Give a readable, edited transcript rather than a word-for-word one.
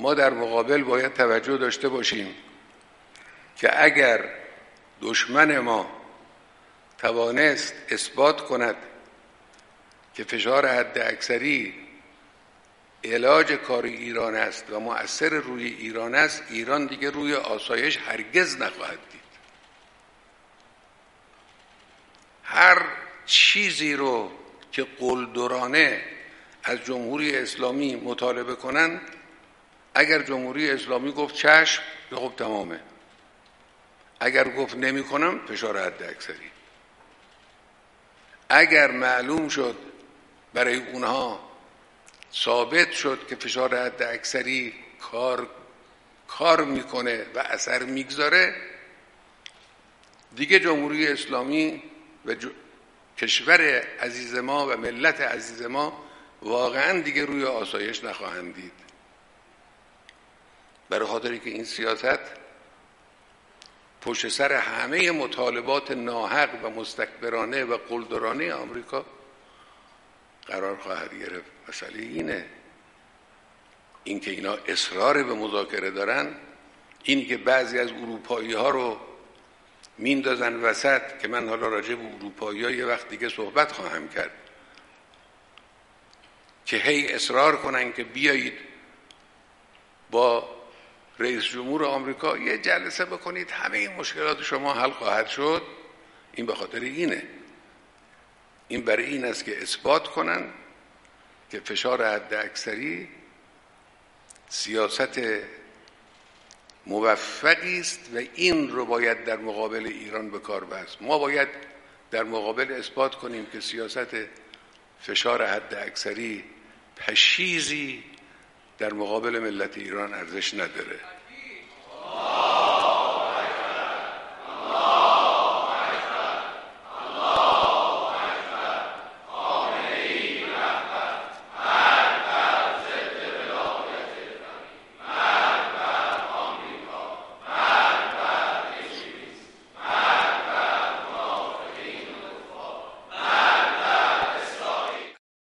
ما در مقابل باید توجه داشته باشیم که اگر دشمن ما توانست اثبات کند که فشار حداکثری علاج کار ایران است و مؤثر روی ایران است، ایران دیگه روی آسایش هرگز نخواهد دید. هر چیزی رو که قلدرانه از جمهوری اسلامی مطالبه کنن، اگر جمهوری اسلامی گفت چشم، خب تمامه. اگر گفت نمی کنم، فشار حداکثری. اگر معلوم شد برای اونها ثابت شد که فشار حداکثری کار میکنه و اثر میگذاره، دیگه جمهوری اسلامی و کشور عزیز ما و ملت عزیز ما واقعا دیگه روی آسایش نخواهند دید. برای خاطری که این سیاست پشت سر همه مطالبات ناحق و مستکبرانه و قلدرانه آمریکا قرار خواهد گرفت. مسئله این که اینا اصرار به مذاکره دارن، اینی که بعضی از اروپایی ها رو میندازن وسط، که من حالا راجع به اروپایی ها یه وقت دیگه صحبت خواهم کرد، که هی اصرار کنن که بیایید با رئیس جمهور آمریکا یه جلسه بکنید همه این مشکلات شما حل خواهد شد. این به خاطر این برای این است که اثبات کنن که فشار حداکثری سیاست موفقی است و این رو باید در مقابل ایران به کار بست. ما باید در مقابل اثبات کنیم که سیاست فشار حداکثری پشیزی در مقابل ملت ایران ارزش نداره.